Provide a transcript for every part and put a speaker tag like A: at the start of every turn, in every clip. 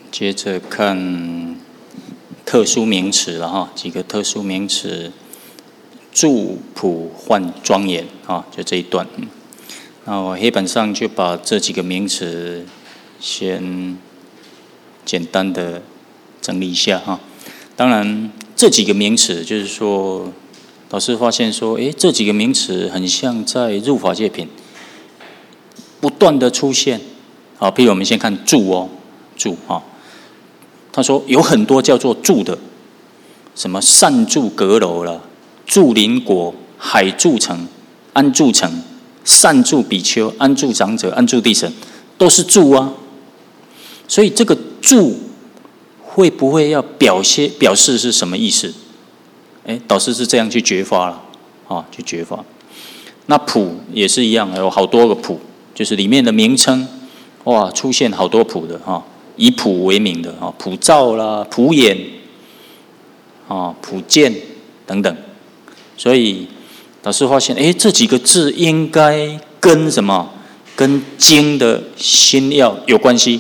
A: 接着看特殊名词了哈，几个特殊名词，著、朴、焕、庄严啊，就这一段。那我黑板上就把这几个名词先简单的整理一下哈。当然，这几个名词就是说，老师发现说，这几个名词很像在入法界品不断的出现。好，譬如我们先看住哦，住哈。他说有很多叫做住的，什么善住阁楼了，住邻国，海住城，安住城，善住比丘，安住长者，安住地神，都是住啊。所以这个住会不会要表示是什么意思？导师是这样去觉法了，去觉法。那朴也是一样，有好多个朴，就是里面的名称，哇，出现好多朴的哈。以朴为名的啊，朴照啦、朴眼啊、朴见等等，所以老师发现，这几个字应该跟什么？跟经的心要有关系。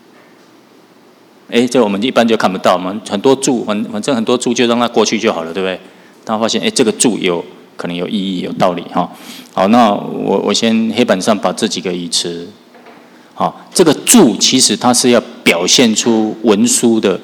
A: 这我们一般就看不到，我们很多注，反正很多注就让它过去就好了，对不对？但发现，这个注可能有意义、有道理哈。好，那我先黑板上把这几个语词。这个住其实它是要表现出文殊的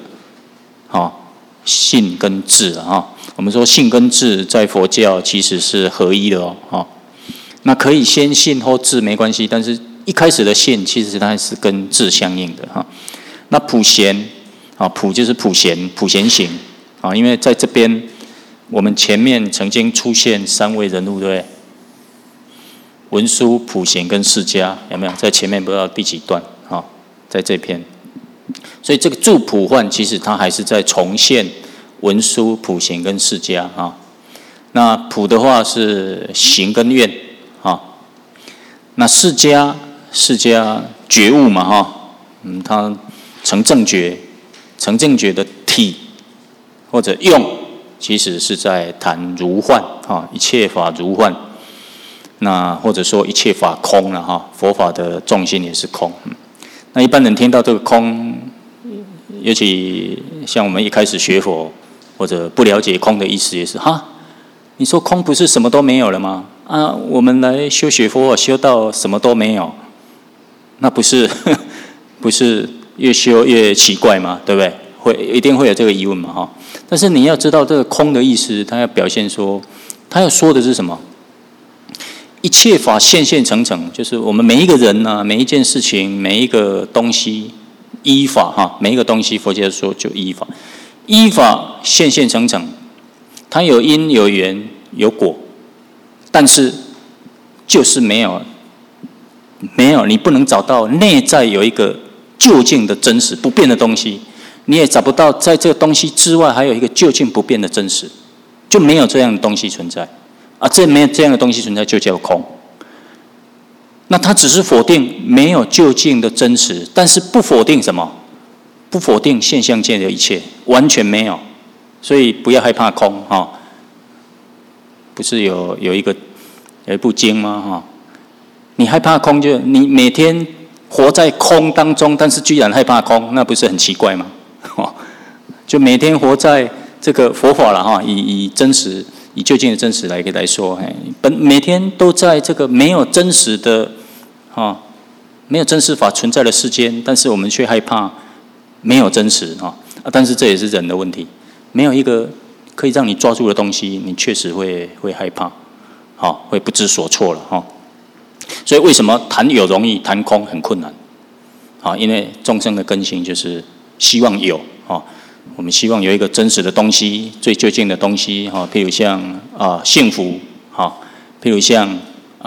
A: 信跟智啊。我们说信跟智在佛教其实是合一的哦。那可以先信后智没关系，但是一开始的信其实它是跟智相应的哈。那普贤普就是普贤行因为在这边我们前面曾经出现三位人物，对不对？文殊、普贤跟释迦有没有在前面？不知道第几段在这篇。所以这个住普焕其实它还是在重现文殊、普贤跟释迦那普的话是行跟愿那释迦觉悟嘛他成正觉的体或者用，其实是在谈如幻一切法如幻。那或者说一切法空了哈，佛法的重心也是空。那一般人听到这个空，尤其像我们一开始学佛或者不了解空的意思，也是你说空不是什么都没有了吗？我们来修学佛法修到什么都没有，那不是越修越奇怪吗？对不对？一定会有这个疑问嘛但是你要知道这个空的意思，它要表现说，它要说的是什么？一切法现现成成，就是我们每一个人每一件事情，每一个东西，依法每一个东西，佛教说就依法，依法现现成成，它有因有缘有果，但是就是没有，你不能找到内在有一个究竟的真实不变的东西，你也找不到在这个东西之外还有一个究竟不变的真实，就没有这样的东西存在。没有这样的东西存在就叫空。那它只是否定没有究竟的真实，但是不否定什么？不否定现象界的一切，完全没有。所以不要害怕空不是有一部经吗你害怕空，就你每天活在空当中，但是居然害怕空，那不是很奇怪吗？就每天活在这个佛法了以真实。以究竟的真实来说，每天都在这个没有真实的没有真实法存在的世间，但是我们却害怕没有真实但是这也是人的问题，没有一个可以让你抓住的东西，你确实会害怕，会不知所措了所以为什么谈有容易，谈空很困难因为众生的根性就是希望有我们希望有一个真实的东西，最究竟的东西譬如像幸福譬如像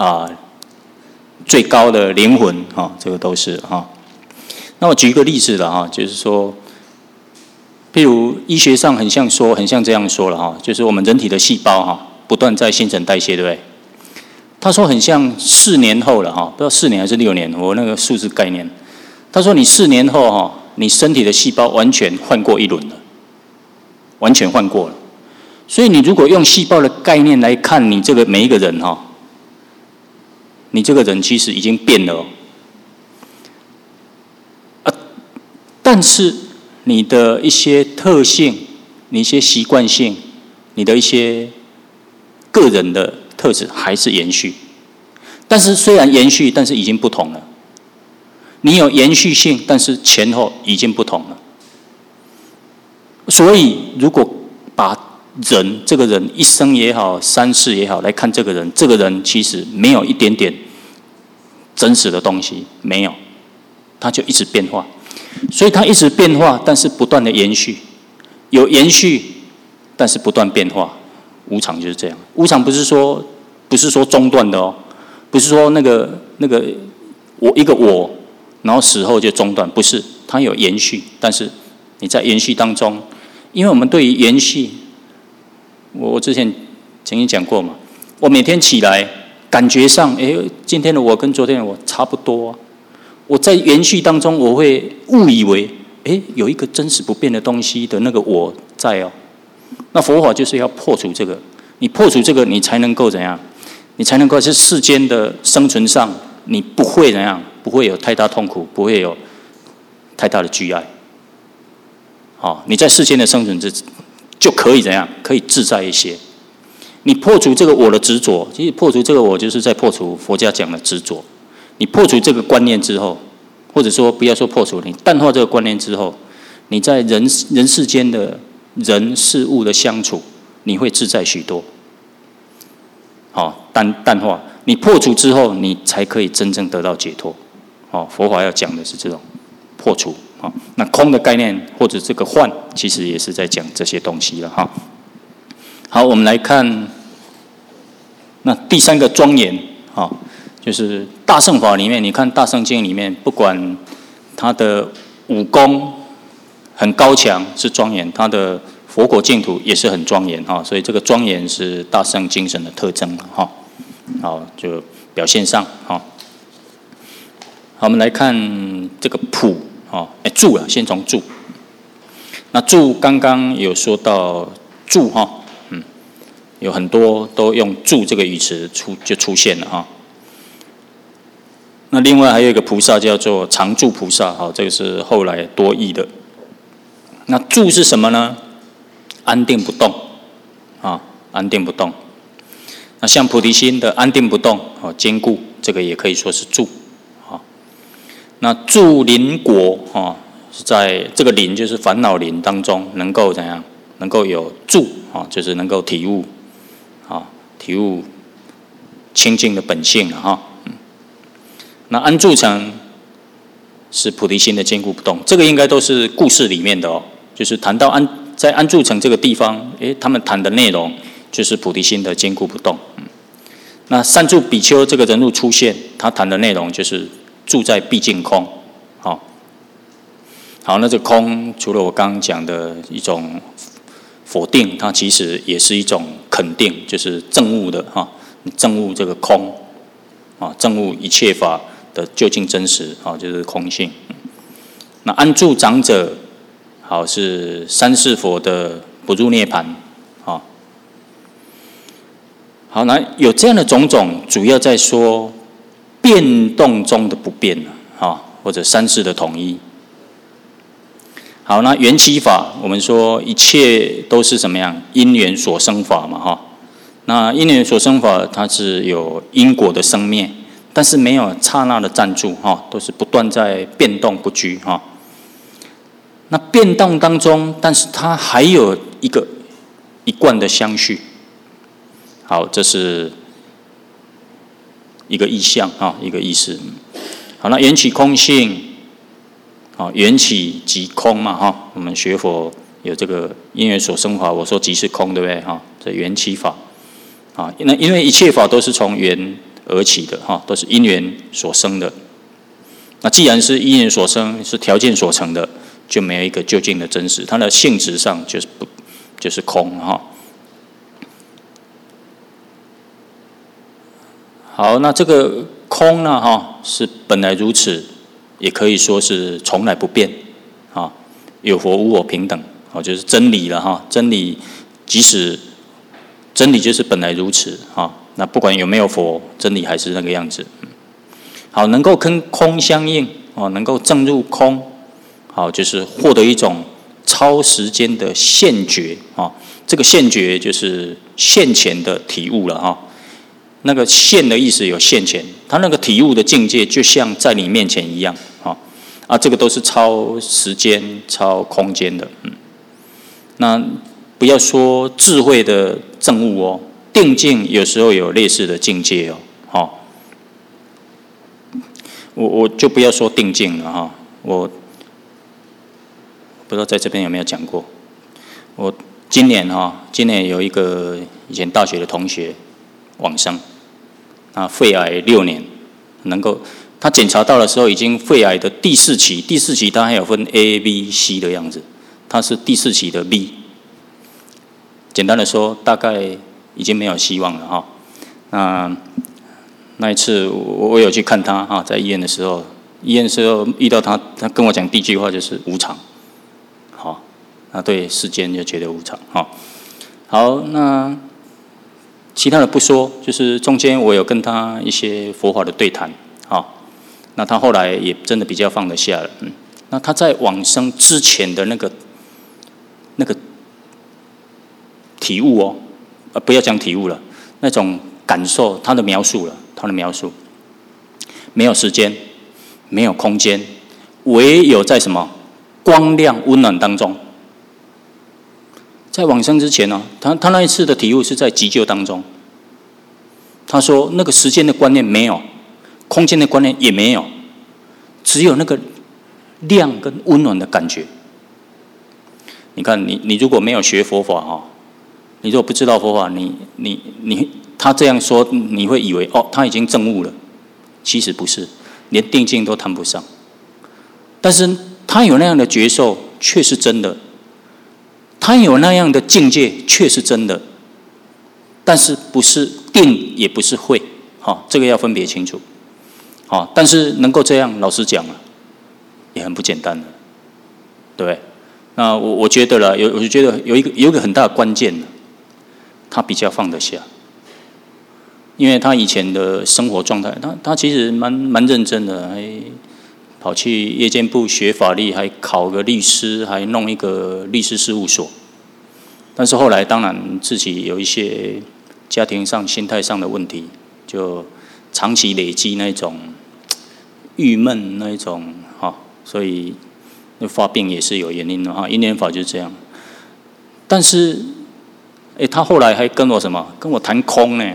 A: 最高的灵魂这个都是那我举一个例子了就是说，譬如医学上很像这样说了就是我们人体的细胞不断在新陈代谢，对不对？他说很像4年后了不知道4年还是6年，我那个数字概念。他说你4年后你身体的细胞完全换过一轮了，完全换过了。所以你如果用细胞的概念来看你这个每一个人你这个人其实已经变了但是你的一些特性、你一些习惯性、你的一些个人的特质还是延续。但是虽然延续，但是已经不同了。你有延续性，但是前后已经不同了。所以，如果把这个人一生也好，三世也好来看这个人，这个人其实没有一点点真实的东西，没有，他就一直变化。所以他一直变化，但是不断的延续，有延续，但是不断变化。无常就是这样，无常不是说中断的哦，不是说那个我，然后死后就中断，不是，它有延续，但是你在延续当中，因为我们对于延续，我之前曾经讲过嘛，我每天起来感觉上，今天的我跟昨天的我差不多啊。我在延续当中，我会误以为，有一个真实不变的东西的那个我在哦。那佛法就是要破除这个，你破除这个，你才能够怎样？你才能够在世间的生存上，你不会怎样？不会有太大痛苦，不会有太大的惧碍。好，你在世间的生存就可以怎样？可以自在一些。你破除这个我的执着，其实破除这个我，就是在破除佛家讲的执着。你破除这个观念之后，或者说不要说破除，你淡化这个观念之后，你在人世间的人事物的相处，你会自在许多。好，淡化，你破除之后，你才可以真正得到解脱。好，佛法要讲的是这种破除。好，那空的概念或者这个幻，其实也是在讲这些东西了哈。好，我们来看那第三个庄严，好。就是大乘法里面，你看大乘经里面，不管他的武功很高强是庄严，他的佛国净土也是很庄严哈，所以这个庄严是大乘精神的特征哈。好，就表现上哈。好，我们来看这个普哈，住了，先从住。那住刚刚有说到住哈，有很多都用住这个语词就出现了哈。那另外还有一个菩萨叫做常住菩萨，好，这个是后来多译的。那住是什么呢？安定不动，啊，安定不动。那像菩提心的安定不动，啊，坚固，这个也可以说是住，啊。那住临果，啊，是在这个临就是烦恼临当中，能够怎样？能够有住，啊，就是能够体悟，啊，体悟清净的本性，哈。那安住城是菩提心的坚固不动，这个应该都是故事里面的哦。就是谈到在安住城这个地方，他们谈的内容就是菩提心的坚固不动。那善住比丘这个人物出现，他谈的内容就是住在毕竟空。好，那这个空除了我刚刚讲的一种否定，它其实也是一种肯定，就是证悟的哈，证悟这个空啊，证悟一切法的究竟真实，好，就是空性。那安住长者，好，是三世佛的不入涅槃，好，好，那有这样的种种，主要在说变动中的不变，好，或者三世的统一。好，那缘起法，我们说一切都是怎么样？因缘所生法嘛，哈。那因缘所生法，它是有因果的生灭。但是没有刹那的暂住哈，都是不断在变动不居哈。那变动当中，但是它还有一贯的相续。好，这是一个意象啊，一个意思。好，那缘起空性，好，缘起即空嘛哈。我们学佛有这个因缘所生法，我说即是空，对不对哈？这缘起法啊，那因为一切法都是从缘而起的哈，都是因缘所生的。那既然是因缘所生，是条件所成的，就没有一个究竟的真实，它的性质上就是空哈。好，那这个空呢哈，是本来如此，也可以说是从来不变啊，有佛无我平等，好，就是真理了哈。真理即使真理就是本来如此哈。那不管有没有佛，真理还是那个样子。好，能够跟空相应哦，能够证入空，好，就是获得一种超时间的现觉啊。这个现觉就是现前的体悟了哈。那个现的意思有现前，他那个体悟的境界就像在你面前一样啊，这个都是超时间、超空间的。那不要说智慧的证悟哦，定境有时候有类似的境界哦。我就不要说定境了哈，我不知道在这边有没有讲过。我今年有一个以前大学的同学往生。肺癌6年，他检查到的时候已经肺癌的第4期，第4期他还有分 A、B、C 的样子，他是第4期的 B。简单的说，大概已经没有希望了哈。那一次我有去看他在医院的时候遇到他，他跟我讲第一句话就是无常。好，那对世间就觉得无常。好，那其他的不说，就是中间我有跟他一些佛法的对谈，那他后来也真的比较放得下了，那他在往生之前的那个体悟不要讲体悟了，那种感受，他的描述，没有时间，没有空间，唯有在什么光亮温暖当中。在往生之前他那一次的体悟是在急救当中。他说那个时间的观念没有，空间的观念也没有，只有那个亮跟温暖的感觉。你看，你如果没有学佛法你如果不知道佛法，他这样说，你会以为他已经证悟了，其实不是，连定境都谈不上。但是他有那样的觉受，却是真的。他有那样的境界，却是真的，但是不是定，也不是慧，这个要分别清楚。但是能够这样，老实讲也很不简单了，对不对？那我觉得了，我觉得有一个很大的关键，他比较放得下，因为他以前的生活状态，他其实蛮认真的，还跑去夜间部学法律，还考个律师，还弄一个律师事务所。但是后来当然自己有一些家庭上、心态上的问题，就长期累积那种郁闷那种所以发病也是有原因的因缘法就是这样。但是他后来还跟我谈空呢，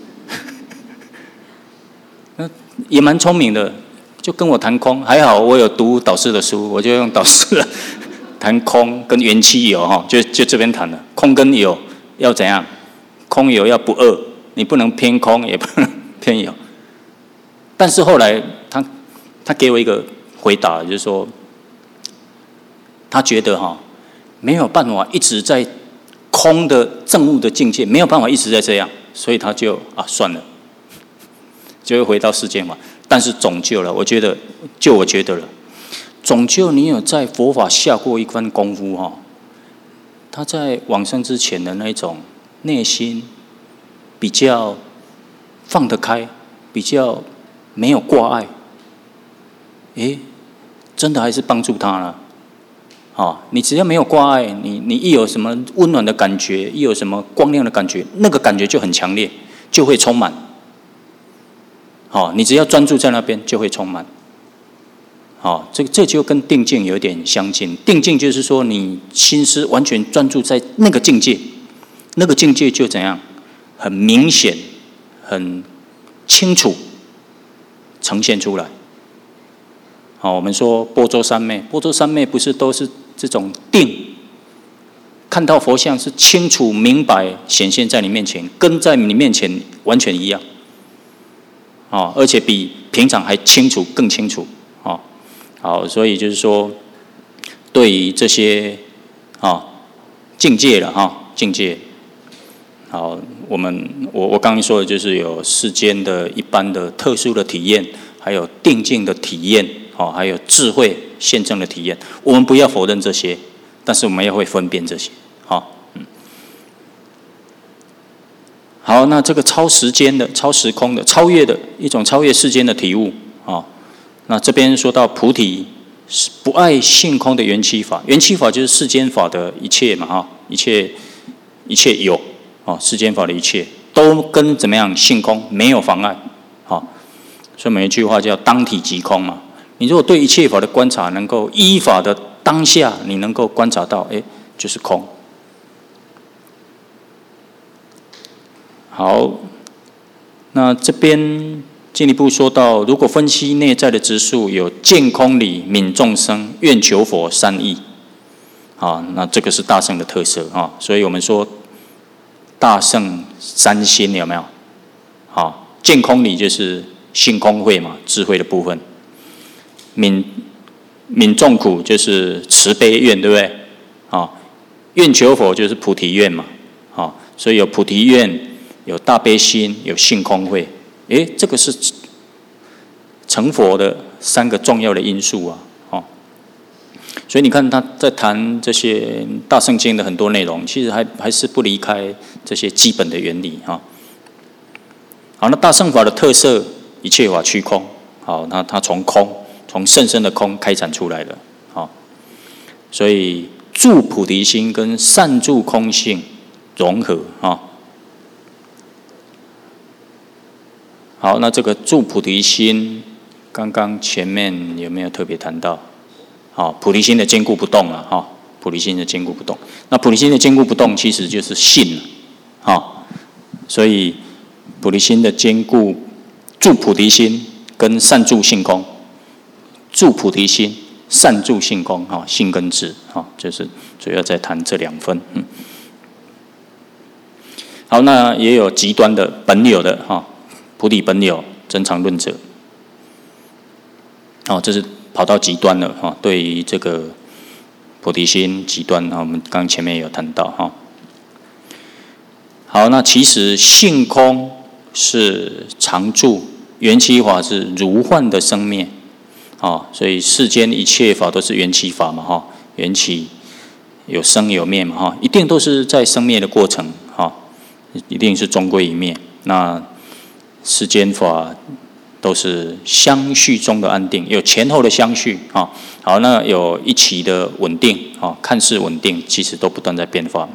A: 也蛮聪明的。就跟我谈空，还好我有读导师的书，我就用导师的谈空跟缘起有就这边谈了。空跟有要怎样？空有要不二，你不能偏空，也不能偏有。但是后来他给我一个回答，就是说他觉得没有办法一直在空的证悟的境界，没有办法一直在这样，所以他就算了，就会回到世间嘛。但是总究了，我觉得了，总究你有在佛法下过一番功夫他在往生之前的那种内心比较放得开，比较没有挂碍，真的还是帮助他了。你只要没有挂碍，你一有什么温暖的感觉，一有什么光亮的感觉，那个感觉就很强烈，就会充满。你只要专注在那边，就会充满。这就跟定境有点相近。定境就是说，你心思完全专注在那个境界，那个境界就怎样，很明显、很清楚呈现出来。我们说般舟三昧，般舟三昧不是都是这种定，看到佛像是清楚明白显现在你面前，跟在你面前完全一样。而且比平常还清楚，更清楚。好，所以就是说，对于这些境界了境界。好，我刚刚说的就是有世间的一般的特殊的体验，还有定境的体验，还有智慧现证的体验。我们不要否认这些，但是我们要会分辨这些。好，那这个超时间的、超时空的、超越的一种超越世间的体悟那这边说到菩提不爱性空的缘起法。缘起法就是世间法的一切嘛，哈，一切有，哦，世间法的一切都跟怎么样性空没有妨碍，好，所以每一句话叫当体即空嘛。你如果对一切法的观察能够依法的当下，你能够观察到，就是空。好，那这边进一步说到，如果分析内在的执数有见空理、悯众生、愿求佛三义，啊，那这个是大乘的特色啊。所以我们说大乘三心有没有？好，见空理就是性空慧嘛，智慧的部分。悯众苦就是慈悲愿，对不对？啊，愿求佛就是菩提愿嘛。啊，所以有菩提愿，有大悲心，有性空慧。这个是成佛的三个重要的因素啊。哦，所以你看他在谈这些大乘经的很多内容，其实还是不离开这些基本的原理哈。好，那大乘法的特色，一切法虚空。好，那它从甚深的空开展出来的。好，所以住菩提心跟善住空性融合啊。好，那这个住菩提心，刚刚前面有没有特别谈到？好，菩提心的坚固不动了哈，菩提心的坚固不动。那菩提心的坚固不动，其实就是信了，哈。所以菩提心的坚固，住菩提心跟善住性空，住菩提心，善住性空，哈，性跟智，哈，就是主要在谈这两分。好，那也有极端的本有的哈。菩提本有，真常论者，这是跑到极端了哈。对于这个菩提心极端，我们刚前面也有谈到哈。好，那其实性空是常住，缘起法是如幻的生灭，所以世间一切法都是缘起法嘛哈。缘起有生有灭嘛哈，一定都是在生灭的过程哈，一定是终归一灭。那世间法都是相续中的安定，有前后的相续啊。好，那有一期的稳定啊，看似稳定，其实都不断在变化。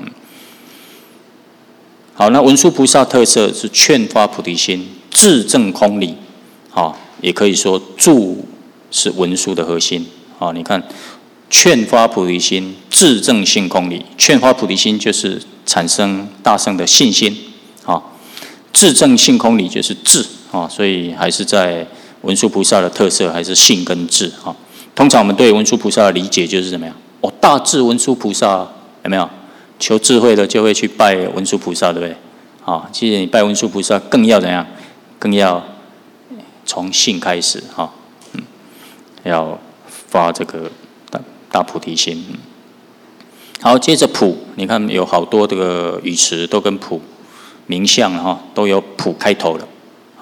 A: 好，那文殊菩萨特色是劝发菩提心，自证空理，也可以说住是文殊的核心啊。你看，劝发菩提心，自证性空理，劝发菩提心就是产生大乘的信心啊。自证性空理就是智啊，所以还是在文殊菩萨的特色，还是信跟智啊。通常我们对文殊菩萨的理解就是怎么样？大智文殊菩萨有没有？求智慧的就会去拜文殊菩萨，对不对？其实你拜文殊菩萨更要怎样？更要从信开始哈，要发这个大菩提心。好，接着普，你看有好多这个语词都跟普。名相哈都有普开头的，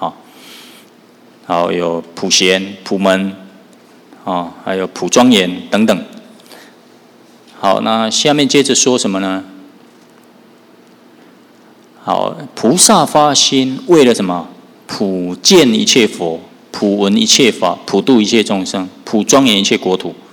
A: 好有普贤、普门，还有普庄严等等。好，那下面接着说什么呢？好，菩萨发心为了什么？普见一切佛，普闻一切法，普度一切众生，普庄严一切国土。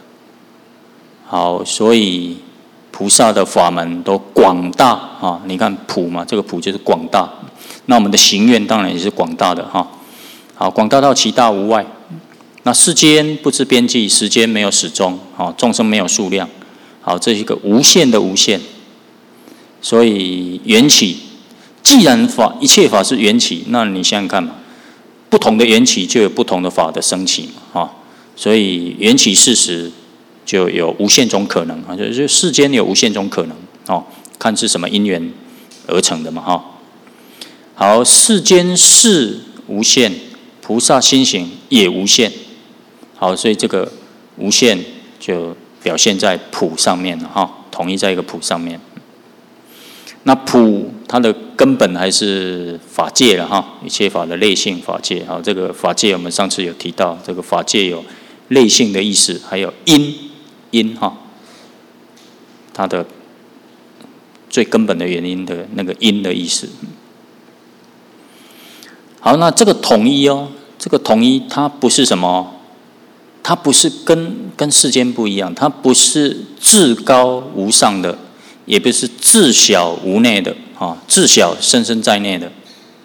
A: 好，所以菩萨的法门都广大啊！你看普嘛，这个普就是广大。那我们的行愿当然也是广大的哈。好，广大到其大无外。那世间不知边际，时间没有始终，众生没有数量。好，这是一个无限的无限。所以缘起，既然一切法是缘起，那你想想看嘛，不同的缘起就有不同的法的升起嘛，所以缘起事实。就有无限种可能啊，就是世间有无限种可能看是什么因缘而成的嘛哈。好，世间事无限，菩萨心行也无限。好，所以这个无限就表现在普上面了哈，统一在一个普上面。那普它的根本还是法界了哈，一切法的类性法界。好，这个法界我们上次有提到，这个法界有类性的意思，还有因哈，它的最根本的原因的那个因的意思。好，那这个统一这个统一它不是什么， 它不是跟世间不一样，它不是至高无上的，也不是至小无内的啊，至小深深在内的。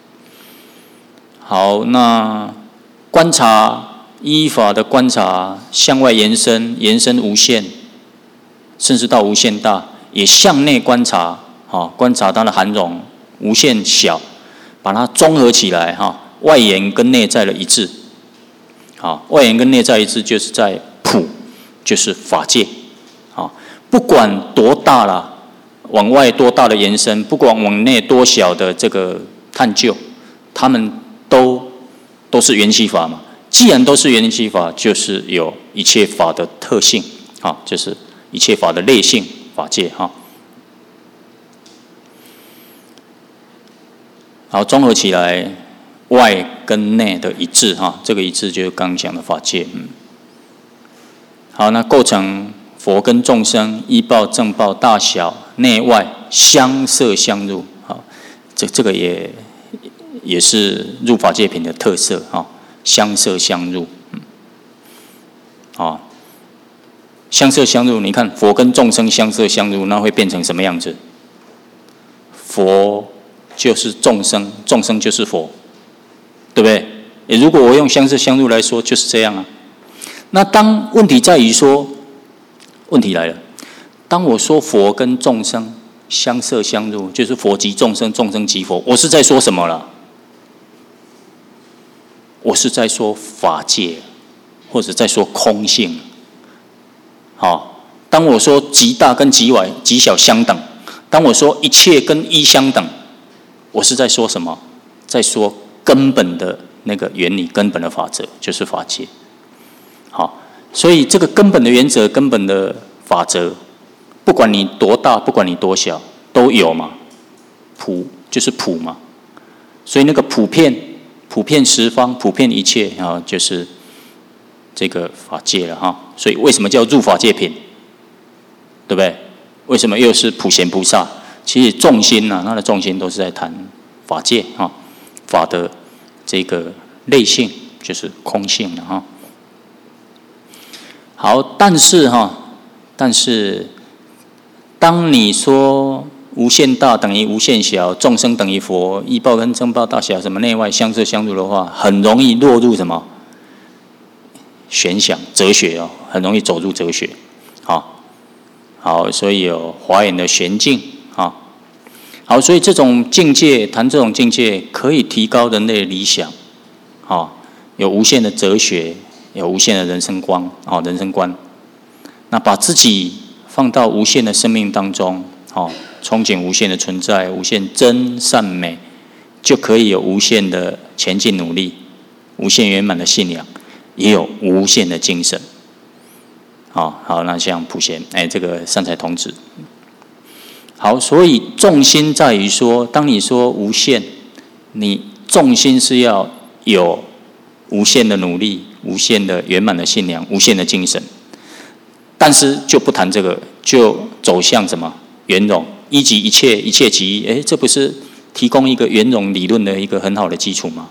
A: 好，那观察依法的观察，向外延伸，延伸无限，甚至到无限大，也向内观察，观察它的含容无限小，把它综合起来外延跟内在的一致。外延跟内在一致，就是在普，就是法界。不管多大啦，往外多大的延伸，不管往内多小的这个探究，他们都是缘起法嘛。既然都是缘起法，就是有一切法的特性，就是一切法的类性法界。好，综合起来，外跟内的一致这个一致就是刚讲的法界。好，那构成佛跟众生依报正报大小内外相摄相入。这个也是入法界品的特色相摄相入。相摄相入，你看佛跟众生相摄相入，那会变成什么样子？佛就是众生，众生就是佛，对不对？如果我用相摄相入来说，就是这样啊。那当问题在于说，问题来了，当我说佛跟众生相摄相入，就是佛即众生，众生即佛，我是在说什么了？我是在说法界，或者在说空性。当我说极大跟极小相等，当我说一切跟一相等，我是在说什么？在说根本的那个原理，根本的法则，就是法界。所以这个根本的原则、根本的法则，不管你多大，不管你多小，都有嘛。普就是普嘛，所以那个普遍十方、普遍一切就是这个法界了所以为什么叫入法界品？对不对？为什么又是普贤菩萨？其实重心它的重心都是在谈法界法的这个类性，就是空性了好，但是当你说无限大等于无限小，众生等于佛，依报跟正报大小什么内外相摄相入的话，很容易落入什么玄想哲学很容易走入哲学。好，所以有华严的玄境好，所以这种境界，谈这种境界，可以提高人类的理想有无限的哲学，有无限的人生观人生观。那把自己放到无限的生命当中憧憬无限的存在，无限真善美，就可以有無限的前进努力，无限圆满的信仰，也有无限的精神。好，那像普贤，这个善财童子。好，所以重心在于说，当你说无限，你重心是要有无限的努力，无限的圆满的信仰，无限的精神。但是就不谈这个，就走向什么圆融，一即一切，一切即一。这不是提供一个圆融理论的一个很好的基础吗？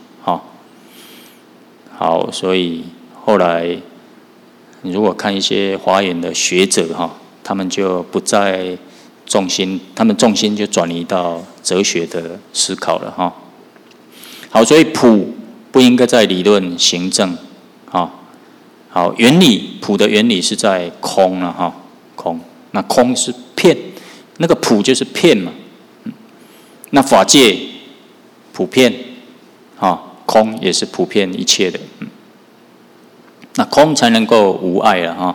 A: 好，所以后来你如果看一些华严的学者他们就不再重心，他们重心就转移到哲学的思考了好，所以普不应该在理论行政好，原理普的原理是在空了空，那空是遍，那个普就是遍嘛。那法界普遍空也是普遍一切的那空才能够无碍了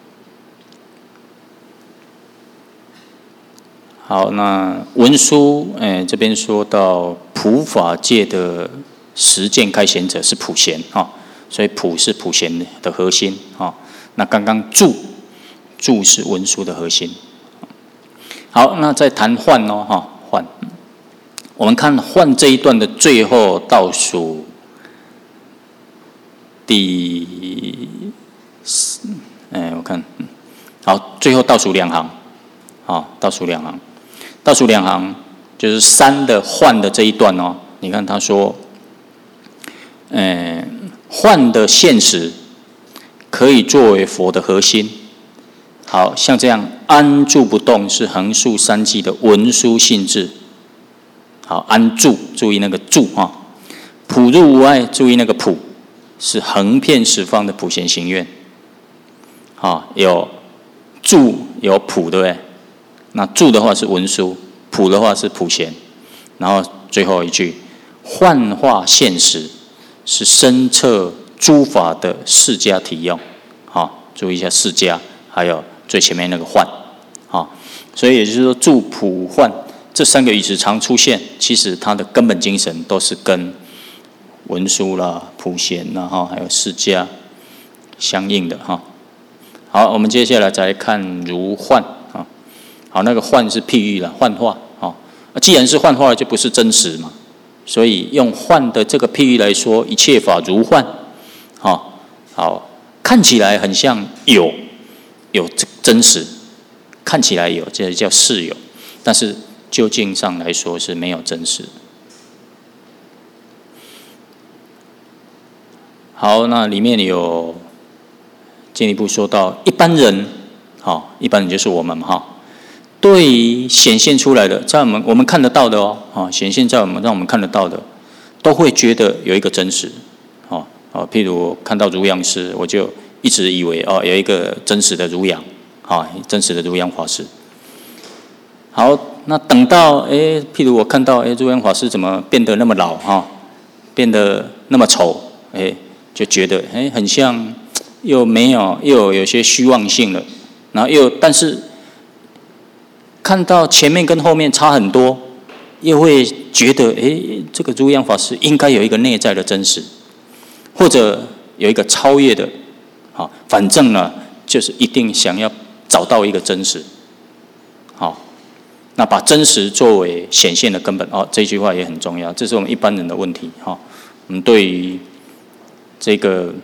A: 好，那文殊这边说到普法界的实践开显者是普贤所以普是普贤的核心那刚刚住是文殊的核心。好，那再谈幻幻，我们看幻这一段的最后倒数我看好，最后倒数两行倒数两行就是三的幻的这一段你看他说幻的现实可以作为佛的核心。好像这样安住不动是横竖三际的文殊性质。好，安住，注意那个住哈。普入无碍，注意那个普，是横遍十方的普贤行愿。好，有住有普，对不对？那住的话是文殊，普的话是普贤。然后最后一句，幻化现实，是深彻诸法的释迦体用。好，注意一下释迦，还有最前面那个幻。好，所以也就是说，住普幻这三个语词常出现，其实它的根本精神都是跟文殊啦、普贤啦，哈，还有释迦相应的哈。好，我们接下来再来看如幻啊。好，那个幻是譬喻了，幻化啊。既然是幻化，就不是真实嘛。所以用幻的这个譬喻来说，一切法如幻。好，看起来很像有真实，看起来有，这叫是有，但是究竟上来说是没有真实。好，那里面有进一步说到一般人，一般人就是我们哈，对于显现出来的，在我们看得到的哦，显现在让我们看得到的，都会觉得有一个真实，譬如看到如阳师，我就一直以为有一个真实的如阳，真实的如阳法师。好，那等到譬如我看到如阳法师怎么变得那么老哈，变得那么丑，就觉得很像又有些虚妄性了，然后但是看到前面跟后面差很多，又会觉得这个如阳法师应该有一个内在的真实，或者有一个超越的，反正呢就是一定想要找到一个真实，那把真实作为显现的根本，这句话也很重要，这是我们一般人的问题，我们对于这个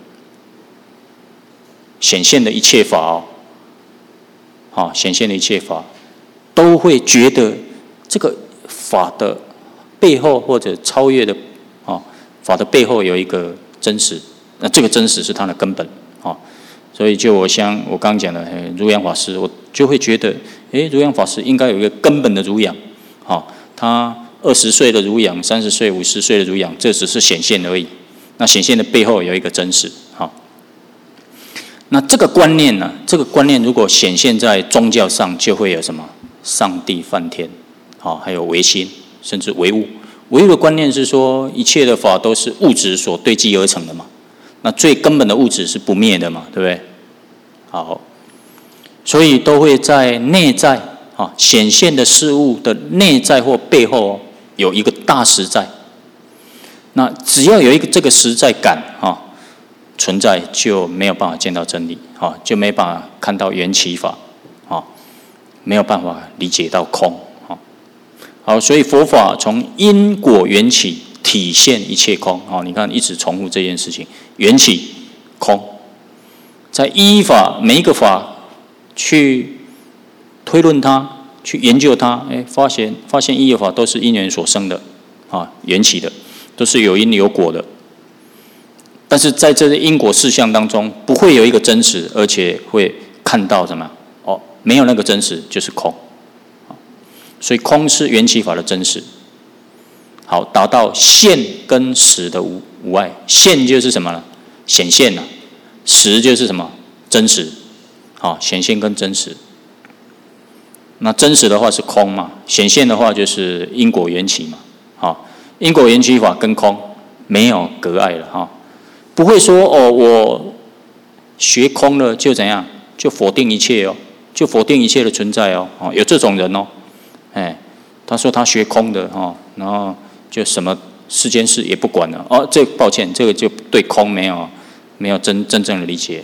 A: 显现的一切法，显现的一切法，都会觉得这个法的背后或者超越的，法的背后有一个真实，那这个真实是它的根本，所以就我刚刚讲的如阳法师，我就会觉得，如阳法师应该有一个根本的如阳，他20岁的如阳，30岁、50岁的如阳，这只是显现而已。那显现的背后有一个真实，那这个观念呢？这个观念如果显现在宗教上，就会有什么上帝、梵天，还有唯心，甚至唯物。唯物的观念是说，一切的法都是物质所堆积而成的嘛。那最根本的物质是不灭的嘛，对不对？好，所以都会在内在显现的事物的内在或背后有一个大实在。那只要有一个这个实在感存在，就没有办法见到真理，就没办法看到缘起法，没有办法理解到空。好，所以佛法从因果缘起体现一切空。你看一直重复这件事情，缘起空，在依法每一个法去推论它，去研究它，发现一法都是因缘所生的，缘起的。都是有因有果的，但是在这个因果事项当中，不会有一个真实，而且会看到什么？没有那个真实就是空，所以空是缘起法的真实。好，达到现跟实的无碍。现就是什么呢？显现了。实就是什么？真实。显现跟真实。那真实的话是空嘛，显现的话就是因果缘起嘛。因果缘起法跟空没有隔碍了不会说我学空了就怎样，就否定一切就否定一切的存在有这种人他说他学空的然后就什么世间事也不管了抱歉，这个就对空没有真正的理解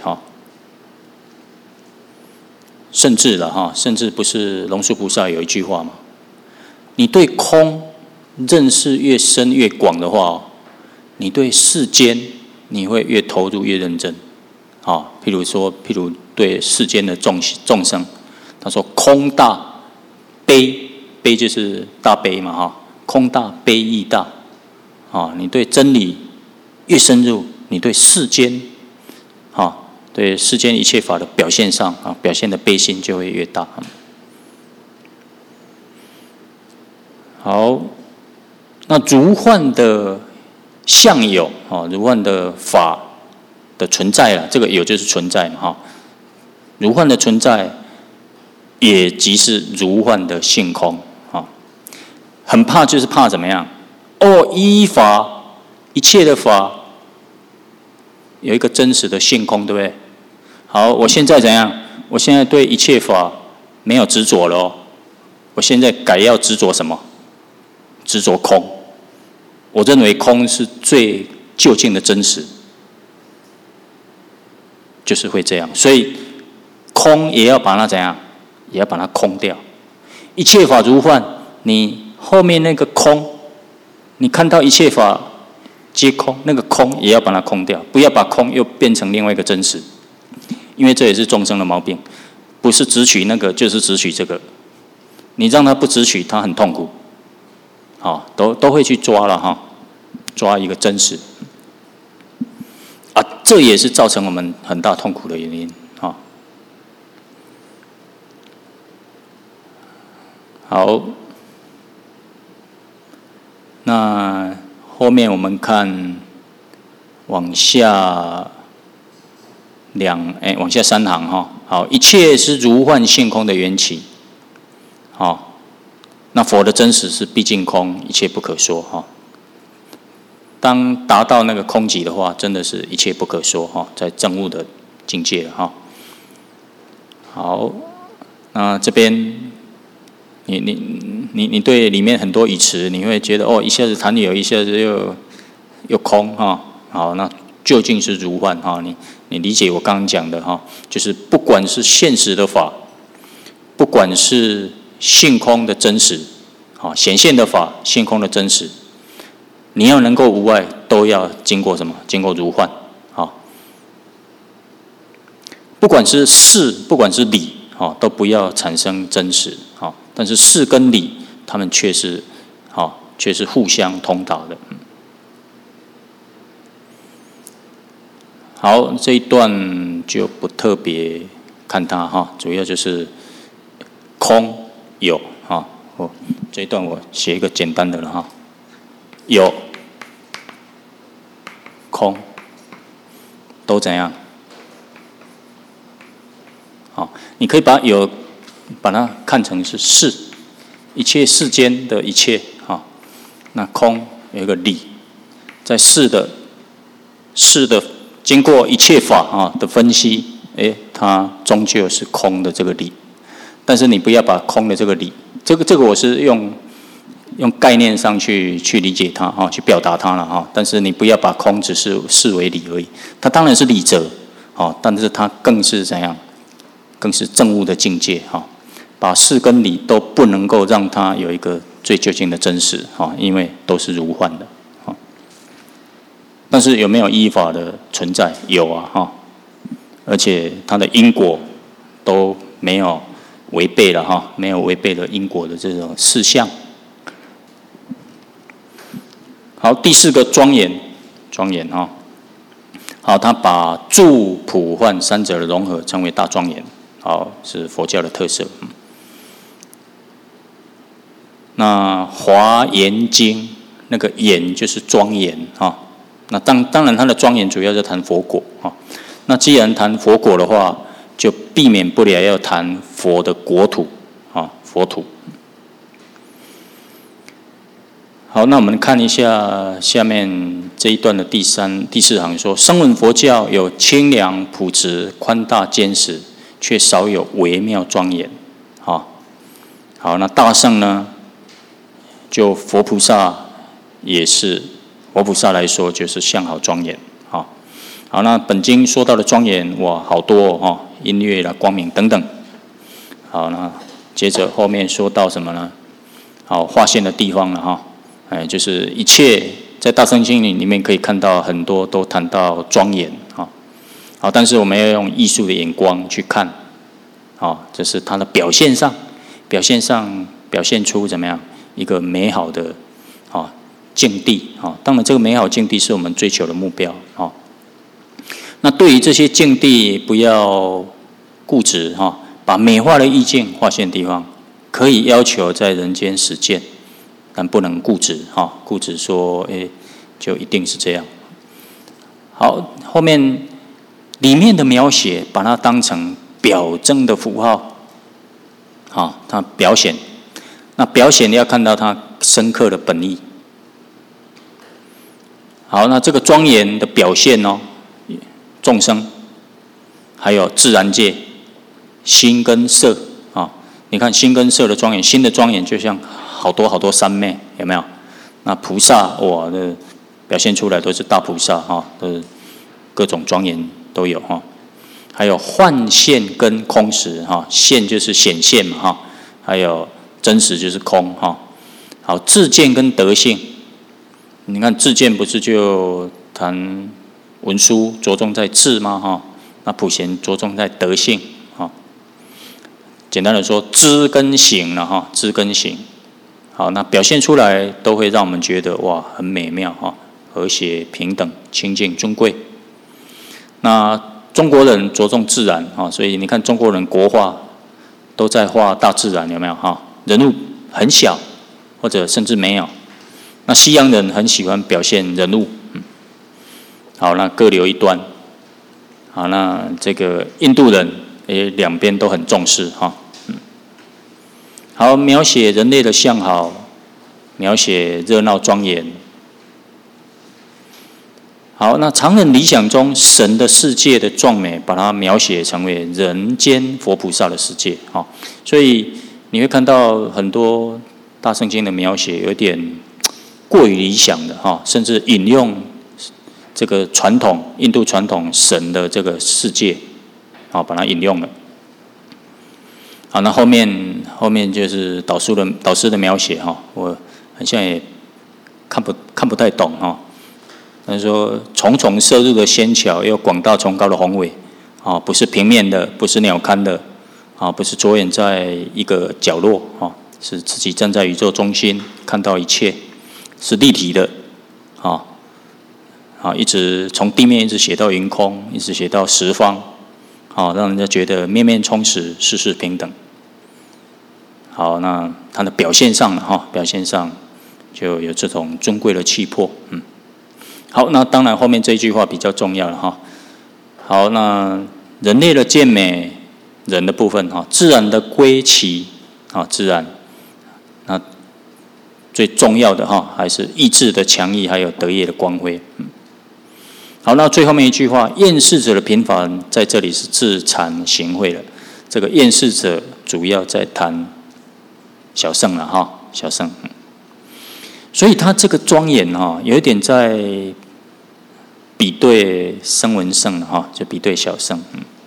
A: 甚至不是龙树菩萨有一句话吗？你对空认识越深越广的话，你对世间你会越投入越认真。譬如对世间的众生，他说空大悲就是大悲嘛空大悲义大。你对真理越深入，你对世间对世间一切法的表现上啊，表现的悲心就会越大。好，那如幻的相有啊，如幻的法的存在啊，这个有就是存在嘛哈。如幻的存在，也即是如幻的性空啊。很怕就是怕怎么样？哦，依法一切的法有一个真实的性空，对不对？好，我现在怎样？我现在对一切法没有执着了哦。我现在改要执着什么？执着空。我认为空是最究竟的真实，就是会这样。所以空也要把它怎样？也要把它空掉。一切法如幻，你后面那个空，你看到一切法皆空，那个空也要把它空掉，不要把空又变成另外一个真实。因为这也是众生的毛病，不是只取那个，就是只取这个。你让他不只取，他很痛苦。好，都会去抓了哈，抓一个真实。啊，这也是造成我们很大痛苦的原因。好，那后面我们看往下往下3行哈。好，一切是如幻性空的缘起。好。那佛的真实是毕竟空，一切不可说哈。当达到那个空寂的话，真的是一切不可说哈，在证悟的境界了哈。好，那这边你对里面很多语词，你会觉得哦，一下子谈有，一下子又空哈。好，那究竟是如幻哈？你理解我刚刚讲的哈，就是不管是现实的法，不管是性空的真实，好显现的法，性空的真实，你要能够无碍，都要经过什么？经过如幻，好，不管是事，不管是理，好，都不要产生真实，好，但是事跟理，他们却是互相通达的。好，这一段就不特别看它哈，主要就是空。有哈，这一段我写一个简单的了哈。有、空都怎样？好，你可以把有把它看成是事，一切世间的一切哈。那空有一个理，在事的经过一切法啊的分析，它终究是空的这个理。但是你不要把空的这个理，这个我是用概念上去理解它哈，去表达它了哈。但是你不要把空只是视为理而已，它当然是理则，但是它更是怎样？更是证悟的境界哈。把事跟理都不能够让它有一个最究竟的真实哈，因为都是如幻的哈。但是有没有依法的存在？有啊哈，而且它的因果都没有违背了哈，没有违背了因果的这种事项。好，第4个庄严哈。好，他把住、普、幻3者的融合称为大庄严。好，是佛教的特色。那华严经那个严就是庄严哈。那当然，它的庄严主要是谈佛果哈。那既然谈佛果的话，就避免不了要谈佛的国土啊，佛土。好，那我们看一下下面这一段的第4行说：声闻佛教有清凉朴实、宽大坚实，却少有微妙庄严。好，那大乘呢？就佛菩萨也是佛菩萨来说，就是相好庄严。好，那本经说到的庄严，哇，好多哦，音乐啦、光明等等。好，那接着后面说到什么呢？好，划线的地方了哈。就是一切在大乘经里面可以看到很多都谈到庄严啊。好，但是我们要用艺术的眼光去看，这是它的表现出怎么样一个美好的境地啊。当然，这个美好境地是我们追求的目标啊。 那对于这些境地，不要固执哈，把美化的意境划现地方，可以要求在人间实践，但不能固执哈，固执说就一定是这样。好，后面里面的描写，把它当成表征的符号，好，它表显。那表显要看到它深刻的本意。好，那这个庄严的表现哦，众生，还有自然界，心跟色啊，你看心跟色的庄严，心的庄严就像好多好多三昧，有没有？那菩萨哇，这表现出来都是大菩萨哈，都是各种庄严都有哈。还有幻现跟空实哈，现就是显现嘛哈，还有真实就是空哈。好，自见跟德性，你看自见不是就谈文殊着重在智吗哈？那普贤着重在德性哈。简单的说，知跟行了哈，知跟行。好，那表现出来都会让我们觉得哇，很美妙哈，和谐、平等、清净、尊贵。那中国人着重自然啊，所以你看中国人国画都在画大自然，有没有哈？人物很小，或者甚至没有。那西洋人很喜欢表现人物，好，那各留一端。好，那这个印度人两边都很重视哈。好，描写人类的相好，描写热闹庄严。好，那常人理想中神的世界的壮美，把它描写成为人间佛菩萨的世界哈。所以你会看到很多大圣经的描写有点过于理想的哈，甚至引用这个传统印度传统神的这个世界，好，把它引用了。好，那后面就是导师的描写哈，我好像也看不太懂哈。他说重重摄入的仙桥，又广大崇高的宏伟，啊，不是平面的，不是鸟瞰的，啊，不是着眼在一个角落，啊，是自己站在宇宙中心看到一切，是立体的，啊，一直从地面一直写到云空，一直写到十方，好，让人家觉得面面充实，事事平等。好，那它的表现上哈，表现上就有这种尊贵的气魄，好，那当然后面这一句话比较重要了哈。好，那人类的健美人的部分哈，自然的归期啊，自然，那最重要的哈，还是意志的强毅，还有德业的光辉。好，那最后面一句话，厌世者的平凡在这里是自惭形秽了。这个厌世者主要在谈小圣了哈，小圣。所以他这个庄严哈，有一点在比对声闻圣了哈，就比对小圣。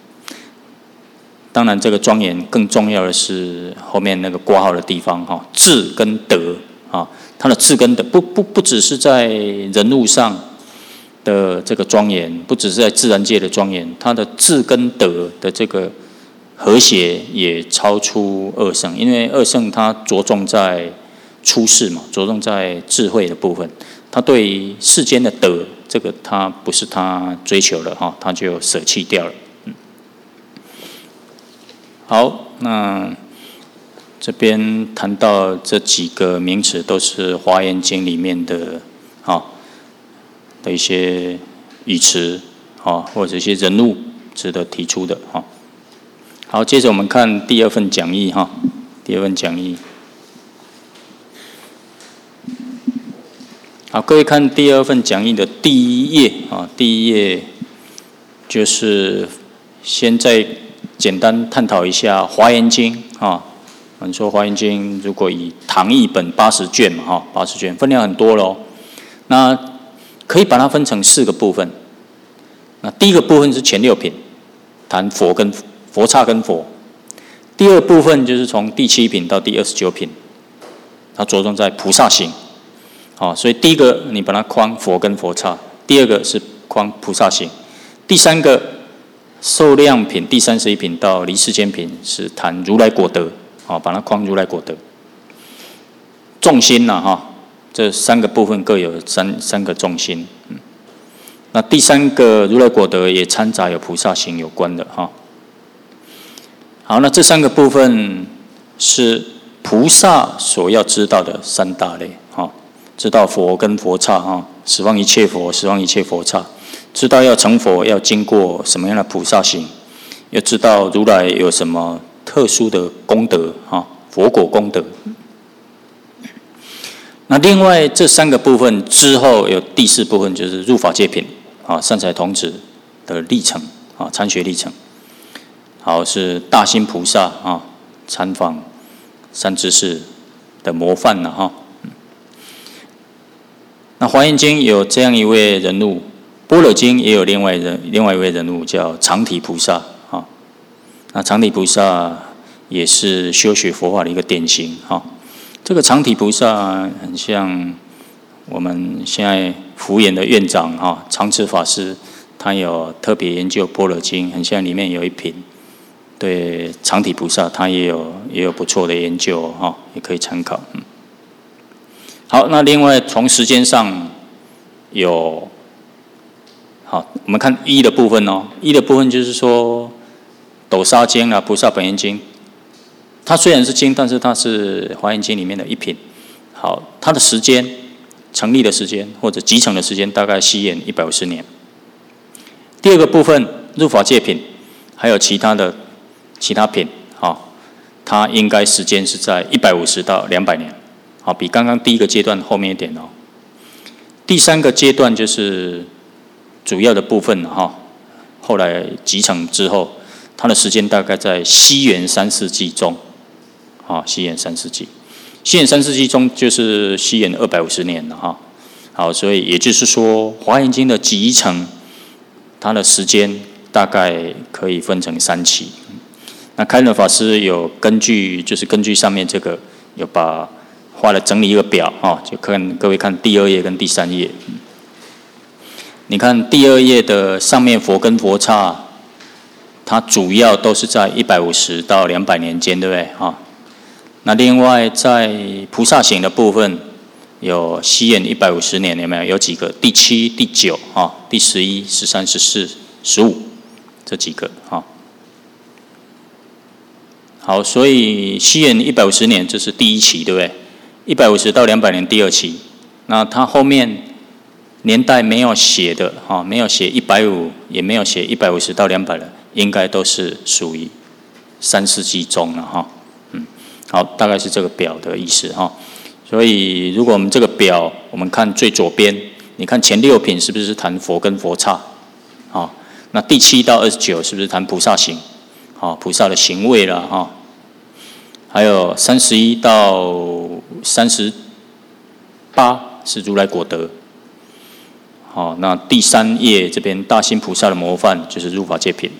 A: 当然，这个庄严更重要的是后面那个括号的地方哈，智跟德啊，它的智跟德不只是在人物上的这个庄严，不只是在自然界的庄严，它的智跟德的这个和谐也超出二圣，因为二圣它着重在出世嘛，着重在智慧的部分，他对世间的德这个他不是他追求的哈，他就舍弃掉了。好，那这边谈到这几个名词都是《华严经》里面的的一些语词或者一些人物值得提出的哈。好，接着我们看第二份讲义哈，第二份讲义。好，各位看第二份讲义的第一页啊，第一页就是先再简单探讨一下《华严经》啊。我们说《华严经》如果以唐译本80卷嘛哈，80卷分量很多咯。那可以把它分成4个部分。那第一个部分是前6品，谈佛刹跟佛。第二部分就是从第7品到第29品，它着重在菩萨行。所以第一个你把它框佛跟佛刹，第二个是框菩萨行，第三个受量品第31品到离世间品是谈如来果德，把它框如来果德。重心这3个部分各有三个重心。 那第三个如来果德也掺杂有菩萨行有关的哈。好，那这三个部分是菩萨所要知道的三大类哈，知道佛跟佛刹哈，十方一切佛，十方一切佛刹，知道要成佛要经过什么样的菩萨行，要知道如来有什么特殊的功德哈，佛果功德。那另外这三个部分之后有第四部分，就是入法界品啊，善财童子的历程啊，参学历程。好，是大心菩萨啊，参访三知识的模范了哈。那《华严经》有这样一位人物，《般若经》也有另外一位人物叫常体菩萨啊。那常体菩萨也是修学佛法的一个典型哈。这个常体菩萨很像我们现在福研的院长哈，常持法师，他有特别研究《般若经》，很像里面有一品。对常体菩萨，他也有不错的研究哈，也可以参考。好，那另外从时间上有，好，我们看一的部分哦。一的部分就是说，斗沙经啊，菩萨本愿经，它虽然是经，但是它是华严经里面的一品。好，它的时间成立的时间或者集成的时间大概西元150年。第二个部分入法界品，还有其他品，它应该时间是在150到200年，好，比刚刚第一个阶段后面一点哦。第三个阶段就是主要的部分后来集成之后，它的时间大概在西元3世纪中，西元3世纪，西元3世纪中就是西元250年了哈。好，所以也就是说，华严经的集成，它的时间大概可以分成3期。那开仁法师有根据上面这个有画了整理一个表就各位看第2页跟第3页。你看第2页的上面佛跟佛刹，它主要都是在150到200年间，对不对那另外在菩萨行的部分，有西元150年，有没有？有几个？第7、第9第11、13、14、15这几个好，所以西元150年这是第1期，对不对？150到200年第2期。那它后面年代没有写的没有写150，也没有写150到200了，应该都是属于3世纪中了好，大概是这个表的意思所以如果我们这个表，我们看最左边，你看前6品是不是谈佛跟佛刹那第7到29是不是谈菩萨行菩萨的行位啦还有31到38是如来果德那第3页这边大心菩萨的模范就是入法界品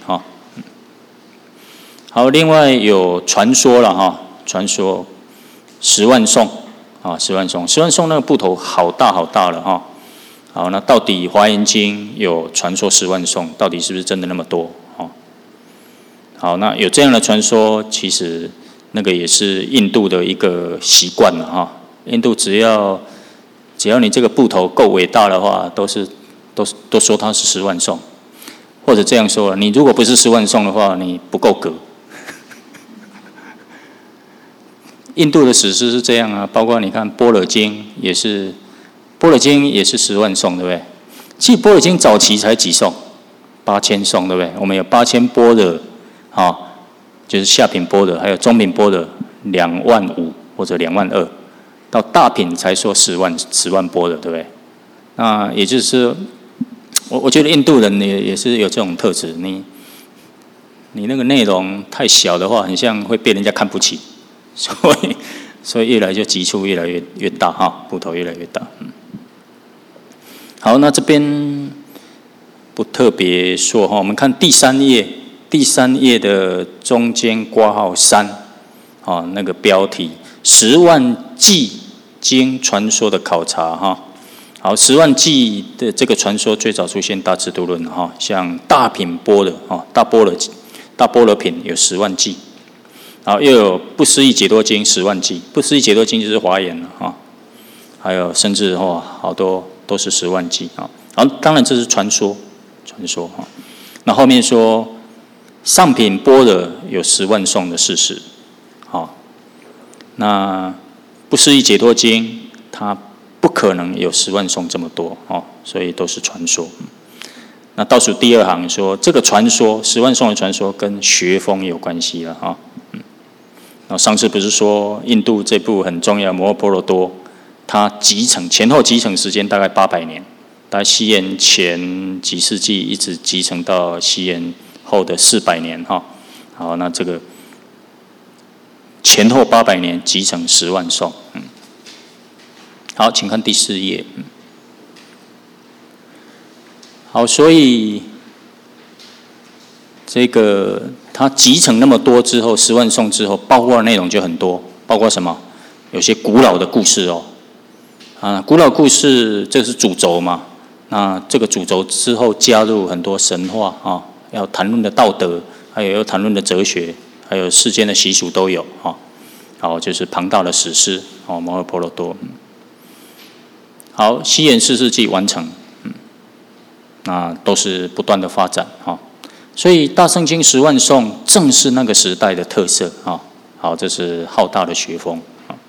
A: 好，另外有传说了传说10万颂10万颂那个部头好大了好，那到底华严经有传说10万颂，到底是不是真的那么多好，那有这样的传说，其实那个也是印度的一个习惯了印度只要你这个部头够伟大的话，都说它是10万颂，或者这样说，你如果不是10万颂的话，你不够格。印度的史诗是这样包括你看《般若经》也是10万颂，对不对？其实《般若经》早期才几颂，8000颂，对不对？我们有8000般若就是下品般若，还有中品般若25000或者22000，到大品才说10万般若，对不对？那也就是我觉得印度人也是有这种特质，你那个内容太小的话，很像会被人家看不起，所以越来就急促越来越大部头越来越大。好，那这边不特别说我们看第3页的中间括号3那个标题10万偈经传说的考察好，10万偈的这个传说最早出现大智度论像大品般若大般若品有10万偈，然后又有不思议解脱经10万偈，不思议解脱经就是华严了还有甚至好多都是10万偈然后当然这是传说哈。那后面说上品般若有10万颂的事实，好，那不思议解脱经它不可能有10万颂这么多哦，所以都是传说。那倒数第2行说，这个传说10万颂的传说跟学风有关系了哈。那上次不是说印度这部很重要的《摩诃婆罗多》，它前后集成时间大概800年，大概西元前几世纪一直集成到西元后的400年哈。好，那这个前后800年集成10万颂。好，请看第4页。好，所以这个它集成那么多之后，10万颂之后，包括的内容就很多，包括什么？有些古老的故事哦，古老故事这是主轴嘛？那这个主轴之后加入很多神话啊，要谈论的道德，还有要谈论的哲学，还有世间的习俗都有啊。好，就是庞大的史诗哦，《摩诃婆罗多》。好，西元4世纪完成，那都是不断的发展哈。所以大圣经10万颂正是那个时代的特色啊。好，这是浩大的学风。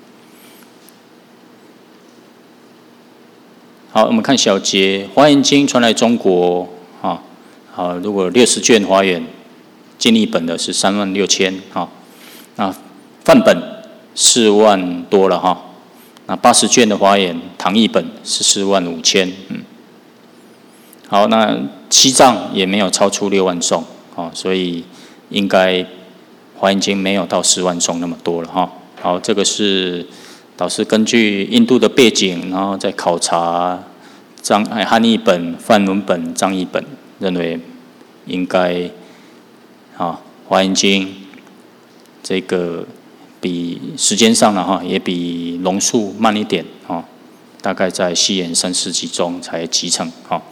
A: 好，我们看小节，华严经传来中国啊。好，如果60卷华严建立本的是36000啊，那范本4万多了哈。那80卷的华严唐译本是45000，好，那西藏也没有超出6万颂，所以应该华严经没有到10万颂那么多了哈。好，这个是导师根据印度的背景，然后再考察汉译本、梵文本、藏译本，认为应该华严经这个比时间上了哈，也比龙树慢一点啊，大概在西元3世纪中才集成哈。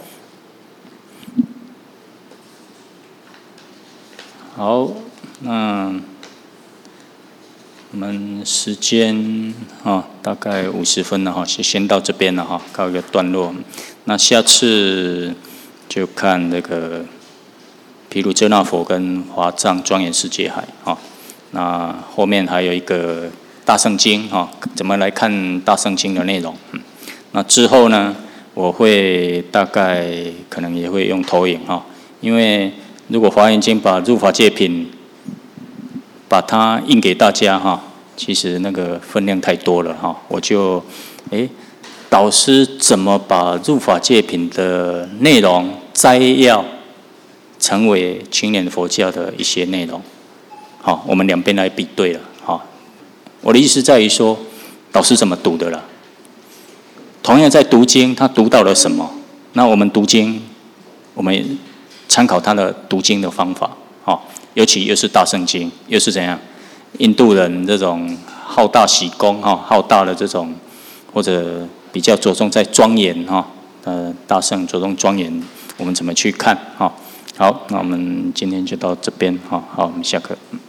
A: 好，那我们时间大概50分了哈，先到这边了哈，告一个段落。那下次就看那个毗卢遮那佛跟华藏庄严世界海哈。那后面还有一个大圣经哈，怎么来看大圣经的内容？那之后呢，我会大概可能也会用投影哈，因为如果华严经把入法界品把它印给大家哈，其实那个分量太多了哈，我就导师怎么把入法界品的内容摘要成为青年佛教的一些内容？好，我们两边来比对了。好，我的意思在于说，导师怎么读的了？同样在读经，他读到了什么？那我们读经，我们参考他的读经的方法。好，尤其又是大圣经，又是怎样？印度人这种好大喜功好大的这种，或者比较着重在庄严大圣着重庄严，我们怎么去看？好，那我们今天就到这边好，我们下课。